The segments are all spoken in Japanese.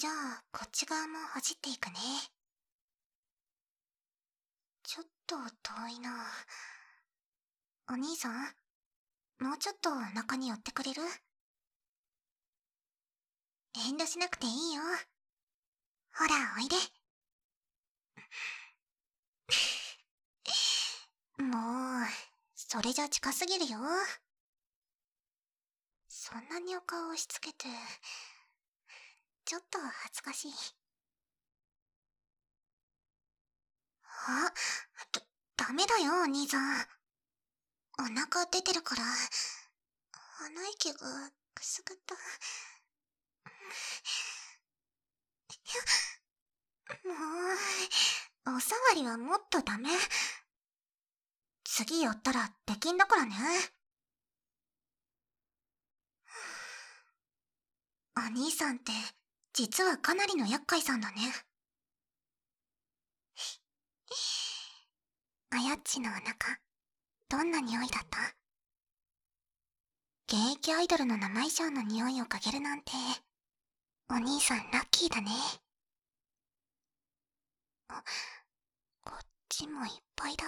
じゃあ、こっち側も走っていくね。ちょっと遠いな。お兄さん、もうちょっと中に寄ってくれる？遠慮しなくていいよ。ほら、おいで。もう、それじゃ近すぎるよ。そんなにお顔押し付けて、ちょっと恥ずかしい。あ、ダメだよ、お兄さん。お腹出てるから、鼻息がくすぐった。もう、おさわりはもっとダメ。次寄ったら出禁だからね。お兄さんって、実はかなりの厄介さんだね。あやっちのお腹、どんな匂いだった？現役アイドルの生衣装の匂いを嗅げるなんて、お兄さんラッキーだね。あ、こっちもいっぱいだ。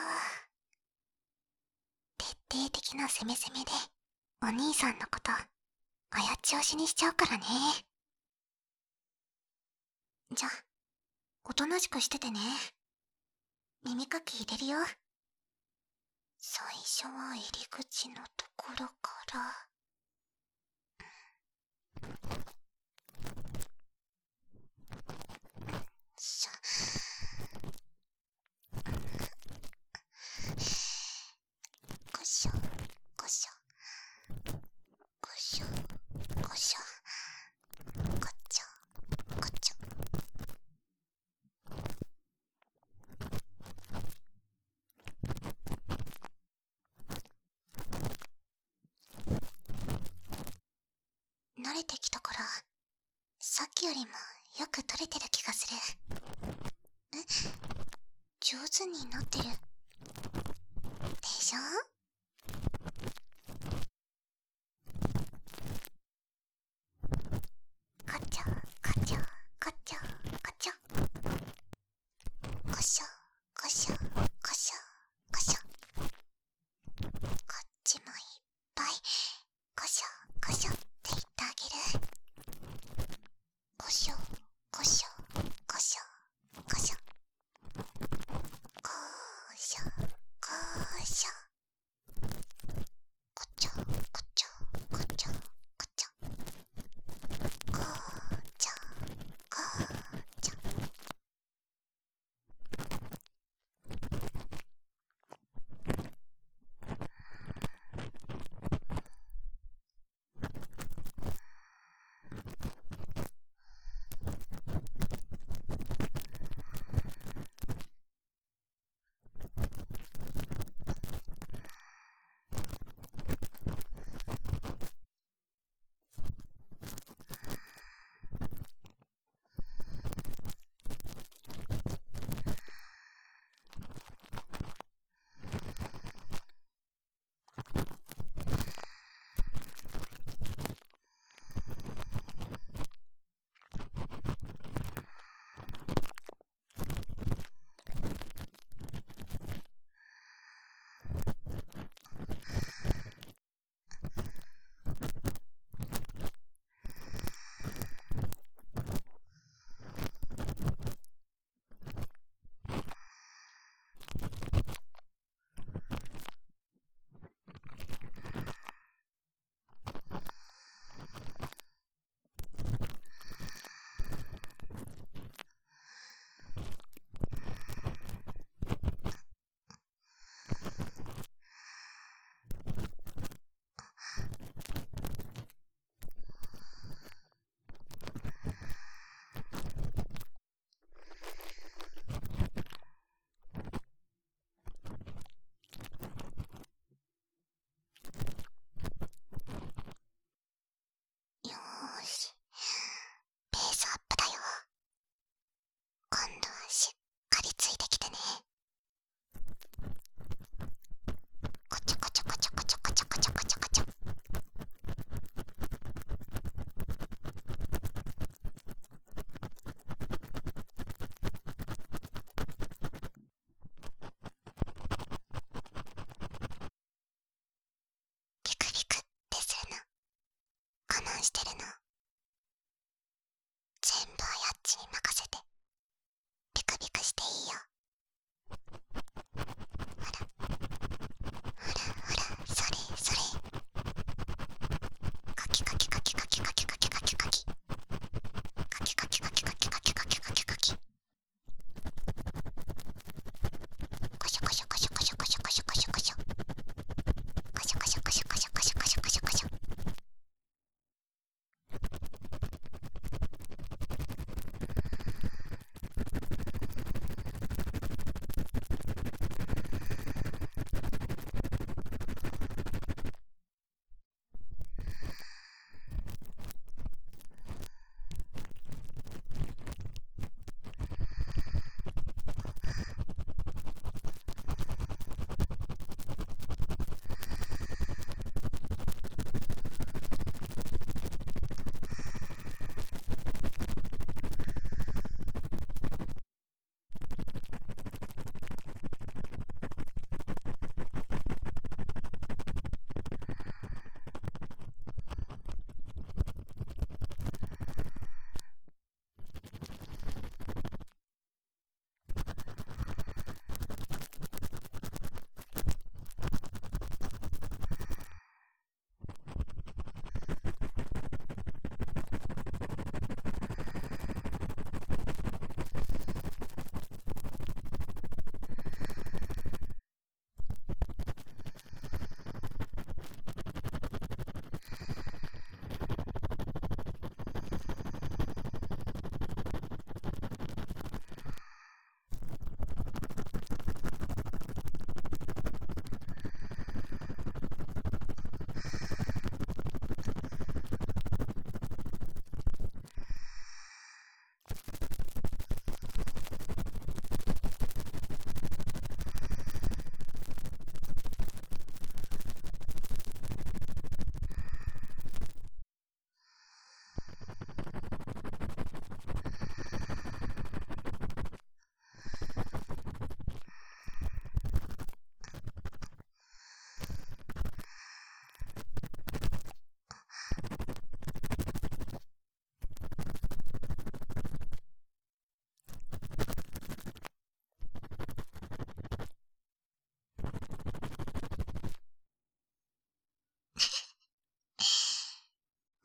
徹底的な攻め攻めで、お兄さんのこと、あやっち推しにしちゃうからね。じゃ、おとなしくしててね。耳かき入れるよ。最初は入り口のところから。しゃ。こしょ、こしょ。こしょ、こしょ。こっちょ、こっちょ。慣れてきたから、さっきよりもよく撮れてる気がする。え？上手になってる。でしょ？こちょ、こちょ、こちょ、こちょ。こしょ、こしょ、こしょ、こしょ。こっちもいっぱい、こしょ、こしょって言ってあげる。こしょ、こしょ、こしょ、こしょ。こ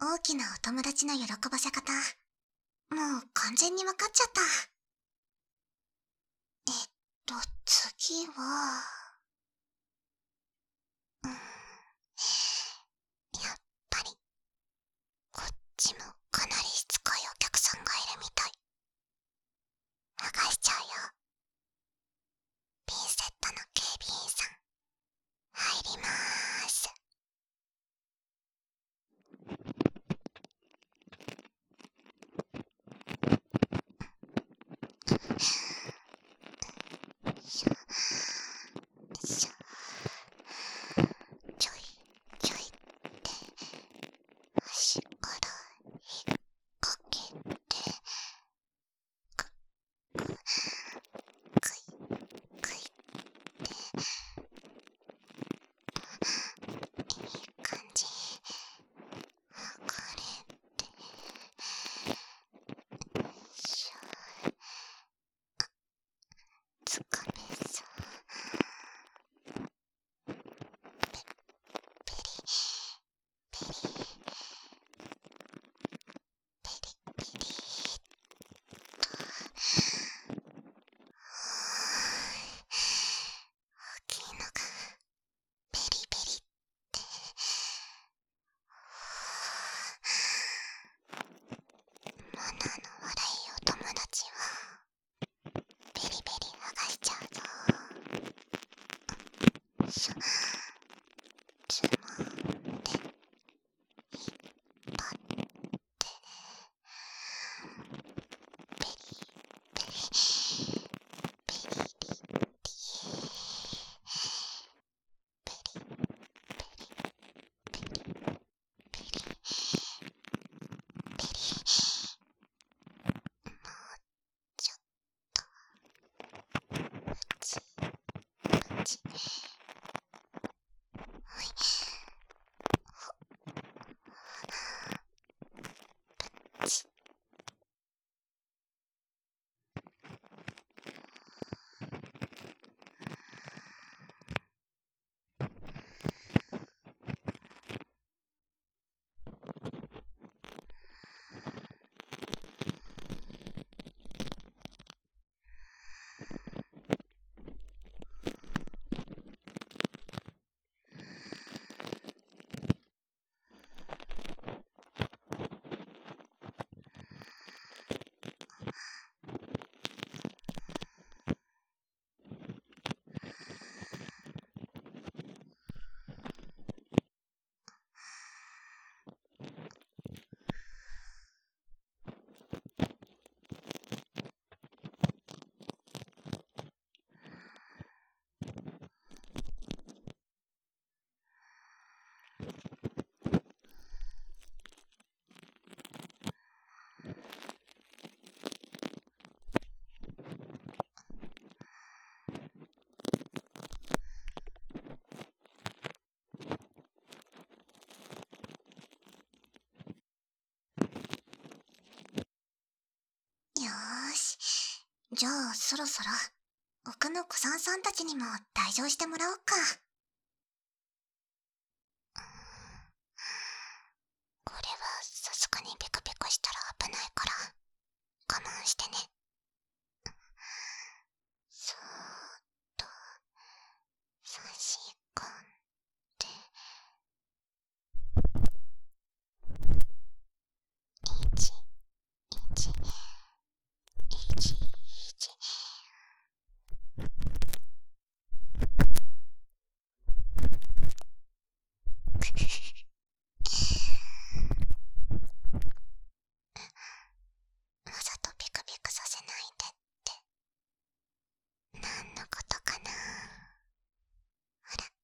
大きなお友達の喜ばせ方、もう完全にわかっちゃった。次は、やっぱり、こっちもかなりしつこいお客さんがいるみたい。剥がしちゃうよ。ピンセットの警備員さん、入りまーす。しょしょちょいちょいって足から引っ掛けてくくくいくいっていい感じ剥がれてしょつかめそうペリペリペリペリと大きいのがペリペリってマナーの悪いお友達はベリベリ剥がしちゃうぞ。しょつまんで引っ張ってペリペリペリリリペリペリペリペリペリもうちょっとムチムチほいほっちよーし。じゃあそろそろ奥の子さんさんたちにも退場してもらおうか。これはさすがにペコペコしたら危ないから我慢してね。そーっと差し込んで1、1、1、1。わざとピクピクさせないでって何のことかな。ほら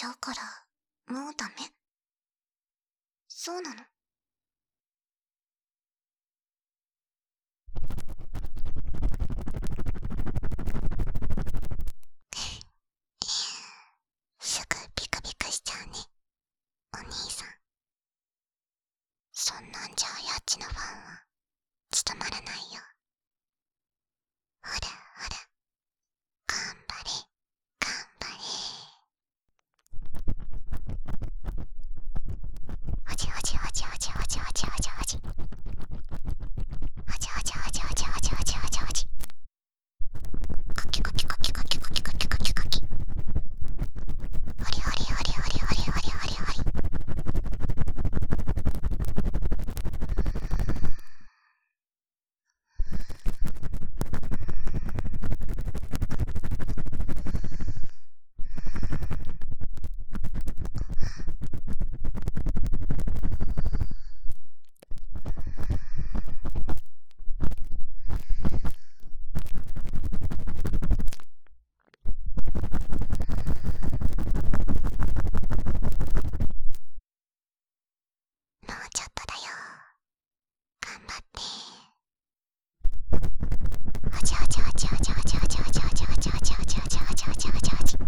ちゃうから、もうダメ？そうなの？すぐビクビクしちゃうね、お兄さん。そんなんじゃあやっちのファンは務まらないよ。ほらほら、頑張れ頑張れ。ほじほじほじほじほじほじほじほじほじほじほじほじほじほじほじほじ、コキコキコキコキコキコキコキコキ、ほりほりほりほりほりほりほりほり。もうちょっとだよ、頑張って。ほじほじほじほじほじほじほじほじほじほじほじほじほじほじほじほじ。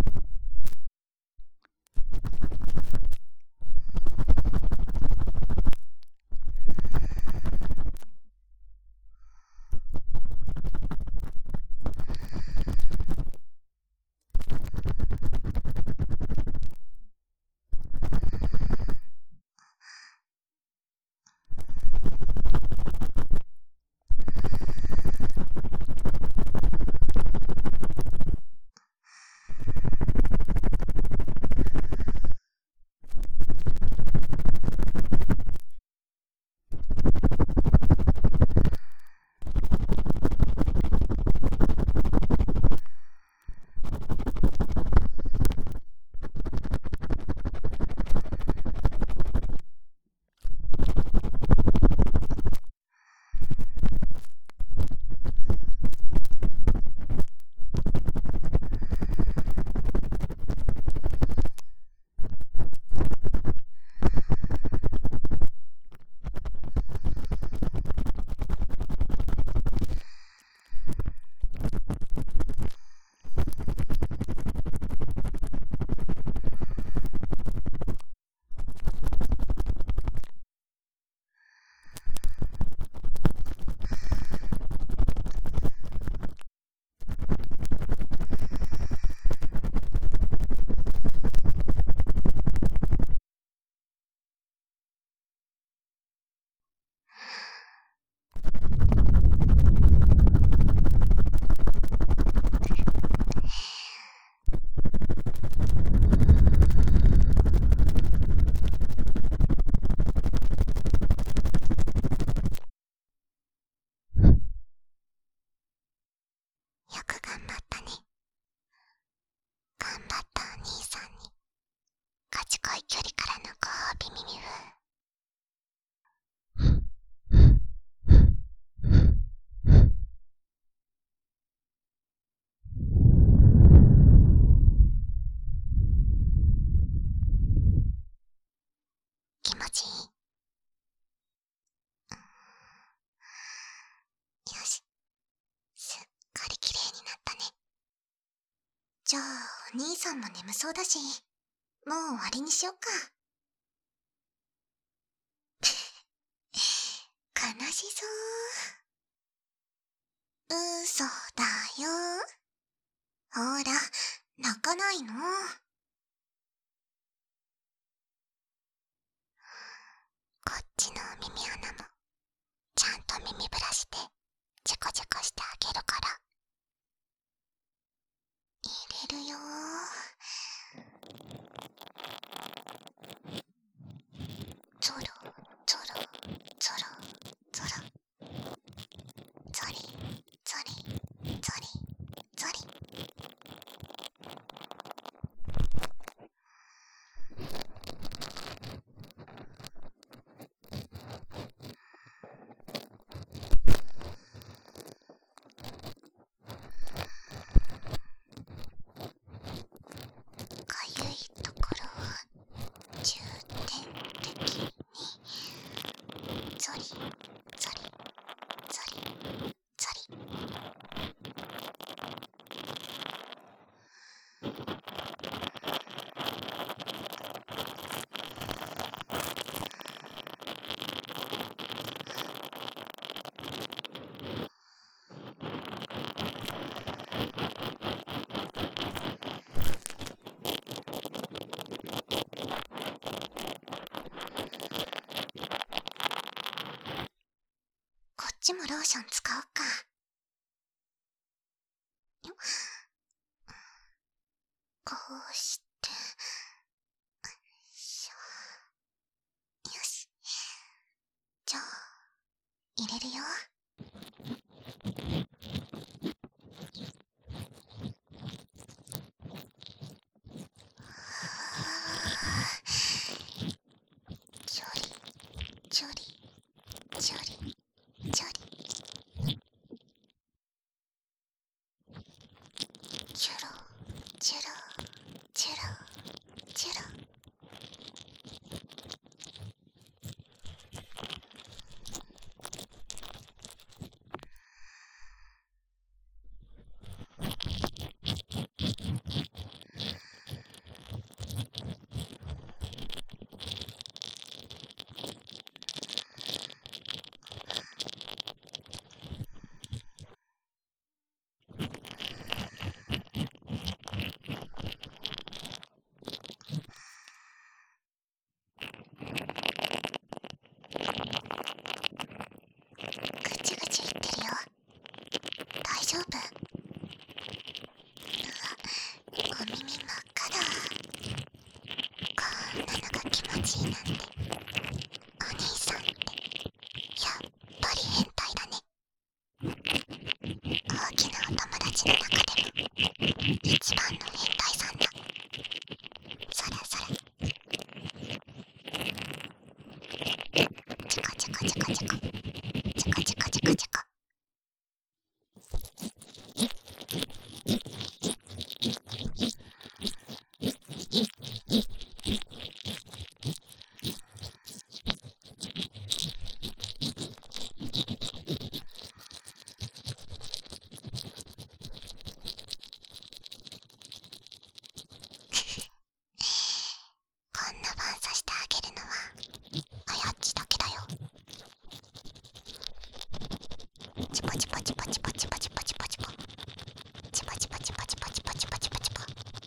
よく頑張ったね。頑張ったお兄さんに賢い距離からのご褒美耳風。気持ちいい？よし、すっかり綺麗になったね。じゃあお兄さんも眠そうだし、もう終わりにしよっか。悲しそう。嘘だよ。ほら、泣かないの。こっちの耳穴もちゃんと耳ブラシでチェコチェコしてあげるから。入れるよー。ゾロゾロゾロゾロ、ゾリゾリゾリゾリ。 ちもローション使おうか。こうして、よし。じゃあ、入れるよ。ちょり、ちょり、ちょり、ちょり。チュロ、チュロ、チュロ、チュロ。ぐちぐち言ってるよ。大丈夫？お耳真っ赤だ。こんなのが気持ちいいなんて。お兄さんってやっぱり変態だね。大きなお友達の中でも一番の変態さんだ。そらそら。チコチコチコチコチコチコチコチコ。こんな番さしてあげるのはあやっちだけだよ。チポチポチポチポチポチポチポチポチポチポチポチポチポチポチポチポチポ。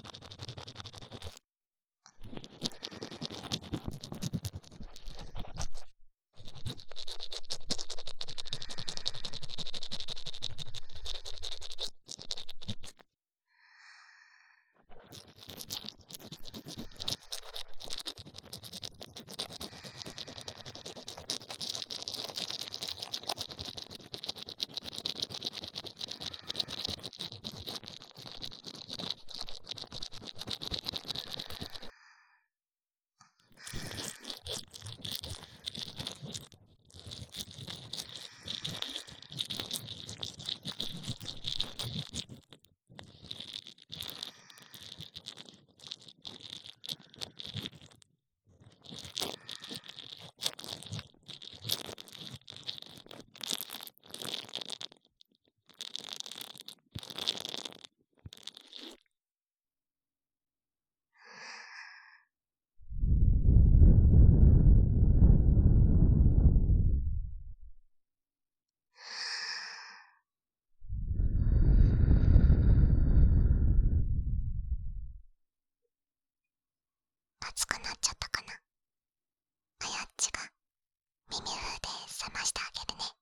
熱くなっちゃったかな。あやっちが耳風で冷ましてあげるね。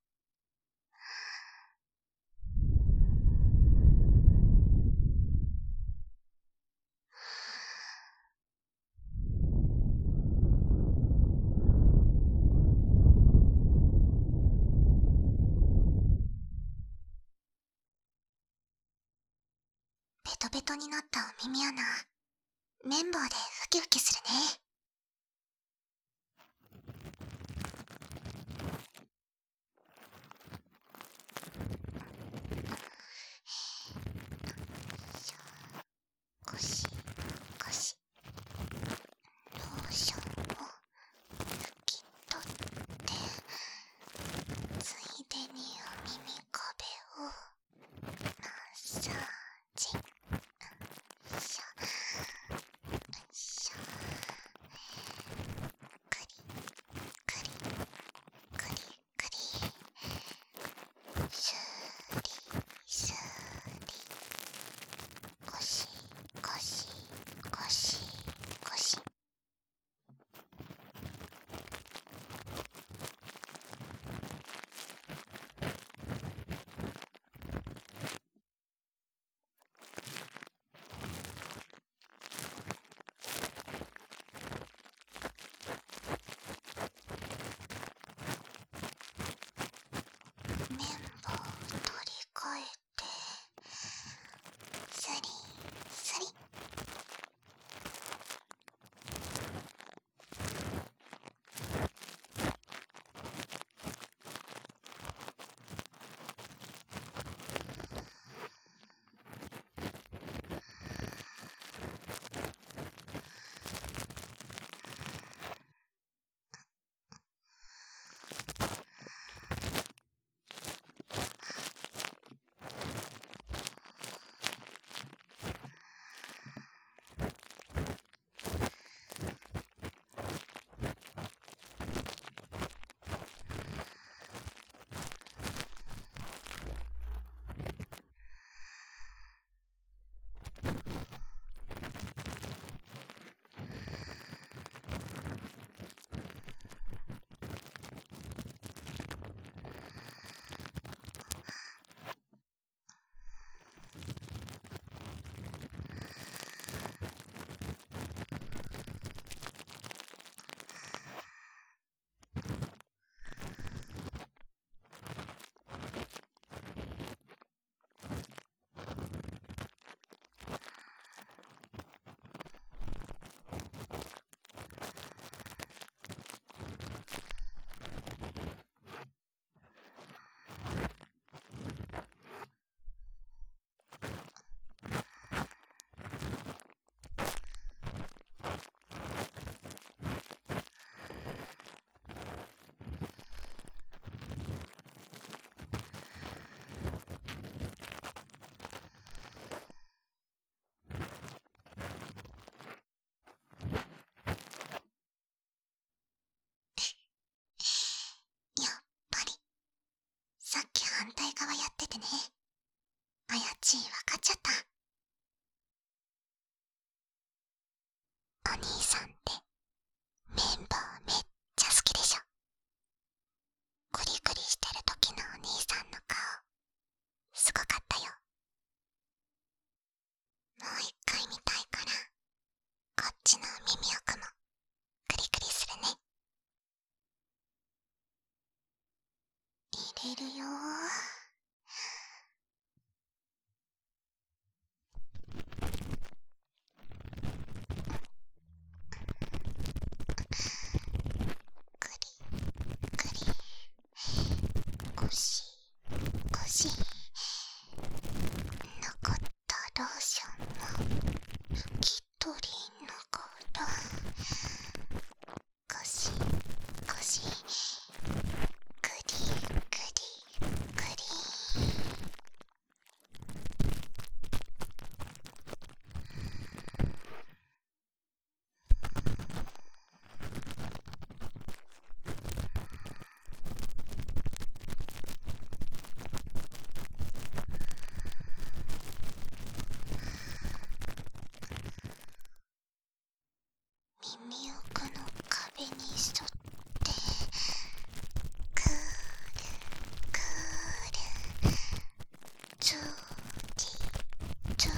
ベトベトになったお耳穴、綿棒でふきふきするね。ゴシゴシ、ローションを拭き取って、ついでにお耳壁をマッサージ。よいしょよいしょ。 反対側やっててね。あやちわかっちゃった。お兄さんって綿棒めっちゃ好きでしょ。クリクリしてる時のお兄さんの顔すごかったよ。もう一回見たいからこっちの耳奥もクリクリするね。入れるよクリクリ、ゴシゴシ、残ったローションも拭き取りながらゴシゴシ、クリクリクリ。耳奥の壁に沿ってくるくる、つりつり。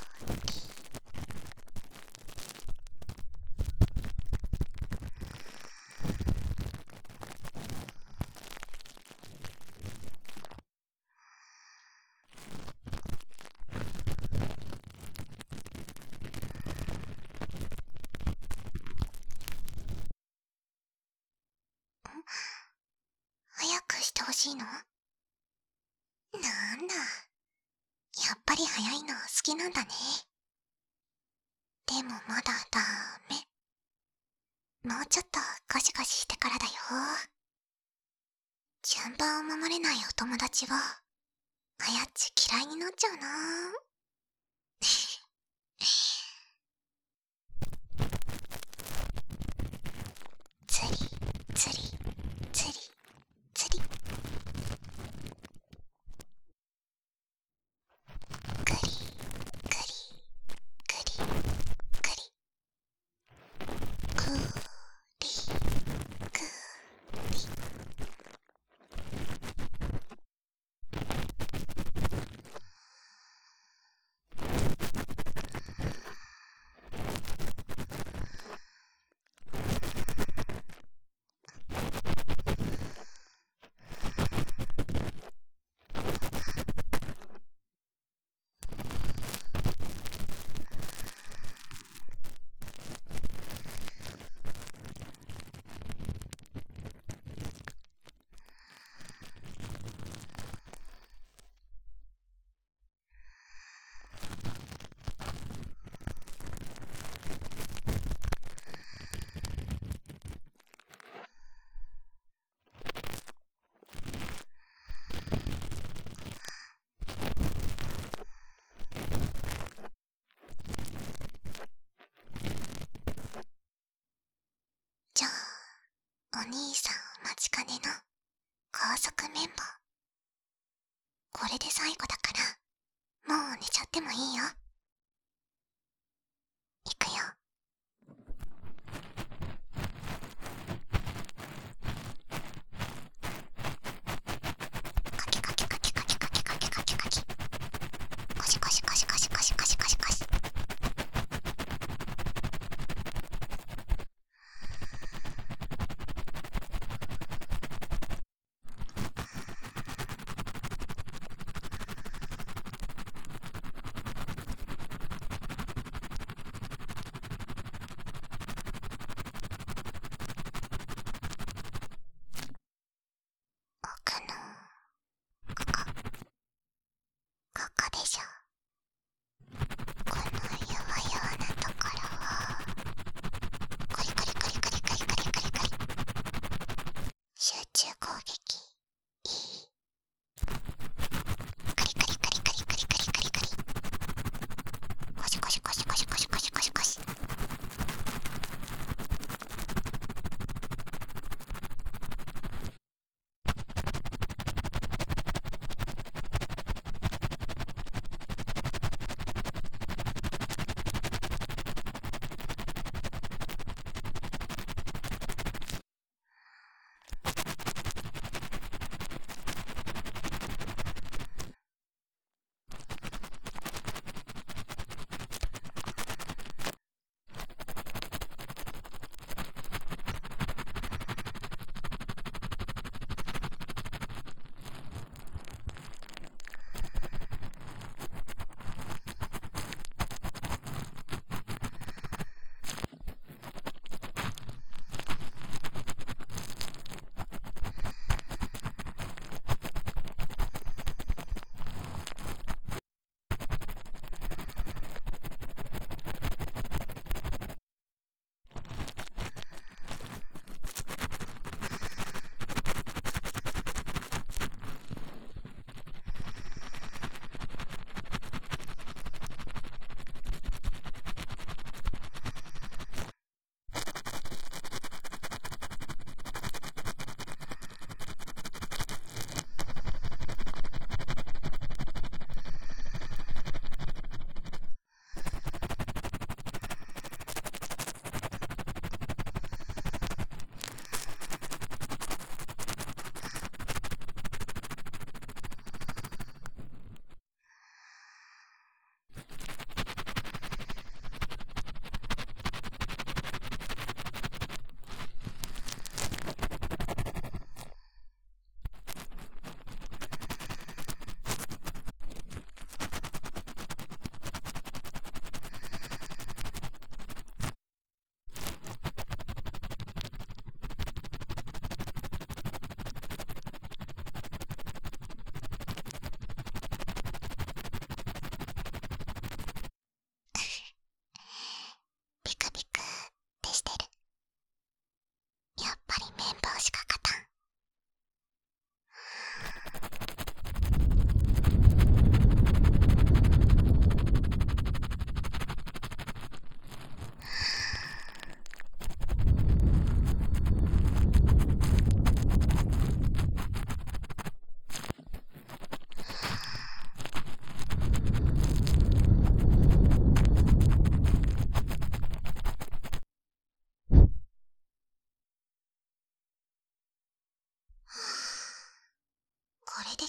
早くしてほしいの？なんだ、やっぱり早いの好きなんだね。でもまだダメ。もうちょっとゴシゴシしてからだよ。順番を守れないお友達はあやっち嫌いになっちゃうな。つりつりつりつり、くりくりくりくり、くりくり。じゃあお兄さんお待ちかねの高速綿棒、これで最後だからもう寝ちゃってもいいよ。いくよ。カキカキカキカキカキカキカキカキ、ゴシゴシゴシゴシゴシゴシゴシゴシ。奥のここでしょ。この弱々なところをコリコリコリコリコリコリコリコリ、集中攻撃いい。コリコリコリコリコリコリコリコリ、ゴシゴシゴシゴシゴシゴシゴシゴシ。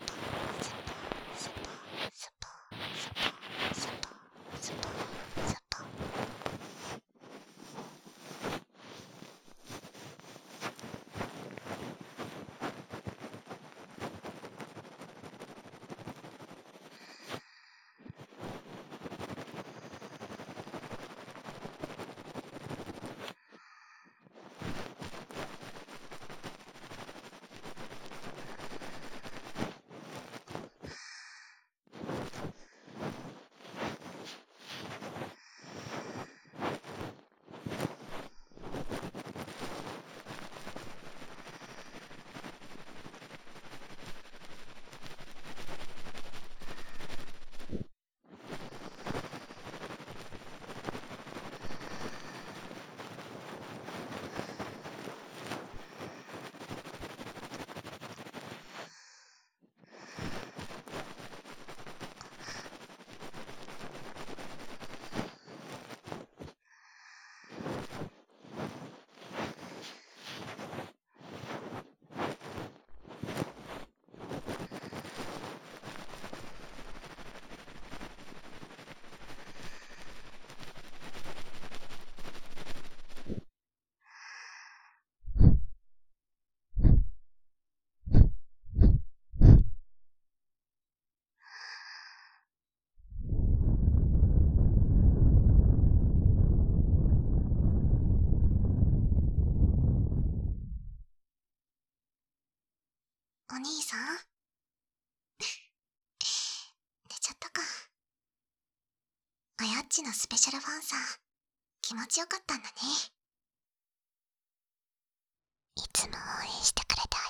お兄さん寝ちゃったか。あやっちのスペシャルファンさん、気持ちよかったんだね。いつも応援してくれてあ